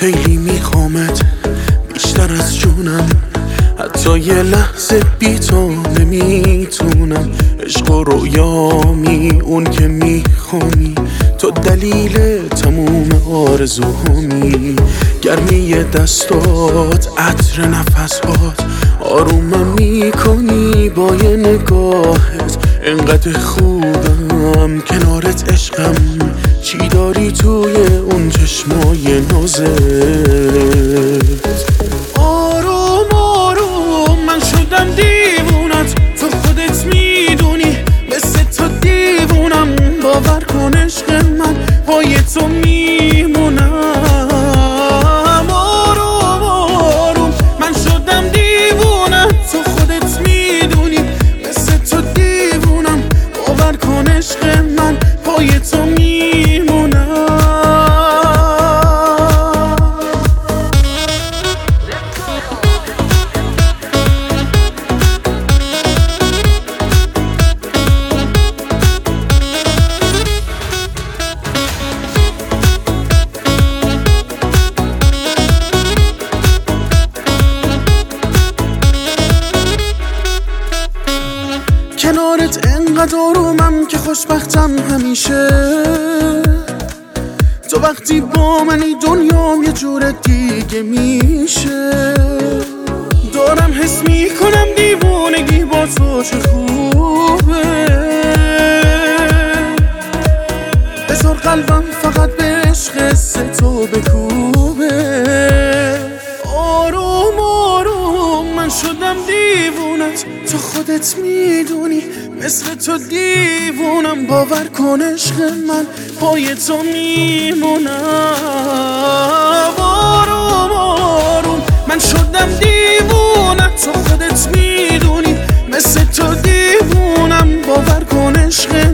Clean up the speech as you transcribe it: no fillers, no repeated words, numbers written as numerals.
خیلی میخوامت بیشتر از جونم، حتی یه لحظه بی تو نمیتونم. عشق و رویامی اون که میخوانی، تو دلیل تموم آرزوهامی. گرمی دستات، عطر نفسات، آرومم میکنی با یه نگاهت. انقدر خوبم کنارت عشقم، چی داری توی اون چشمای نازت؟ آروم آروم من شدم دیوونت، تو خودت میدونی مثل تو دیوونم. باور کن عشق من پای تو میمونم. آروم آروم من شدم دیوونت، تو خودت میدونی مثل تو دیوونم. باور کن عشق من پای تو میمونم. کنارت انقدر آرومم که خوشبختم همیشه. تو وقتی با منی دنیام یه جور دیگه میشه. دارم حس میکنم دیوونگی با تو چه خوبه. بذار قلبم فقط به عشق تو بکوبه. آروم آروم من شدم دیوونت، تو خودت میدونی مثل تو دیوونم. باور کن عشق من پای تو میمونم. آروم آروم من شدم دیوونت، تو خودت میدونی مثل تو دیوونم. باور کن عشق